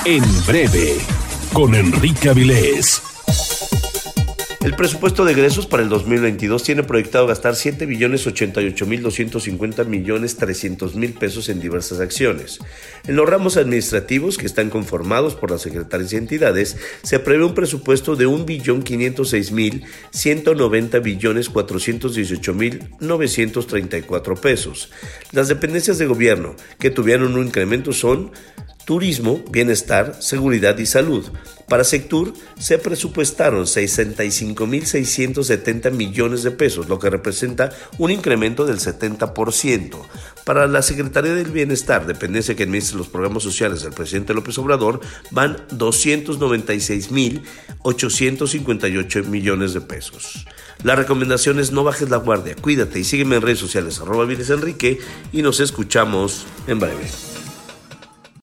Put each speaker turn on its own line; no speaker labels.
En breve, con Enrique Avilés.
El presupuesto de egresos para el 2022 tiene proyectado gastar 7,88,250,300,000 pesos en diversas acciones. En los ramos administrativos, que están conformados por las secretarias y entidades, se prevé un presupuesto de 1,506,190,418,934 pesos. Las dependencias de gobierno que tuvieron un incremento son Turismo, Bienestar, Seguridad y Salud. Para Sectur se presupuestaron 65,670 millones de pesos, lo que representa un incremento del 70%. Para la Secretaría del Bienestar, dependencia que administra los programas sociales del presidente López Obrador, van 296,858 millones de pesos. La recomendación es no bajes la guardia, cuídate y sígueme en redes sociales @AvilesEnrique y nos escuchamos en breve.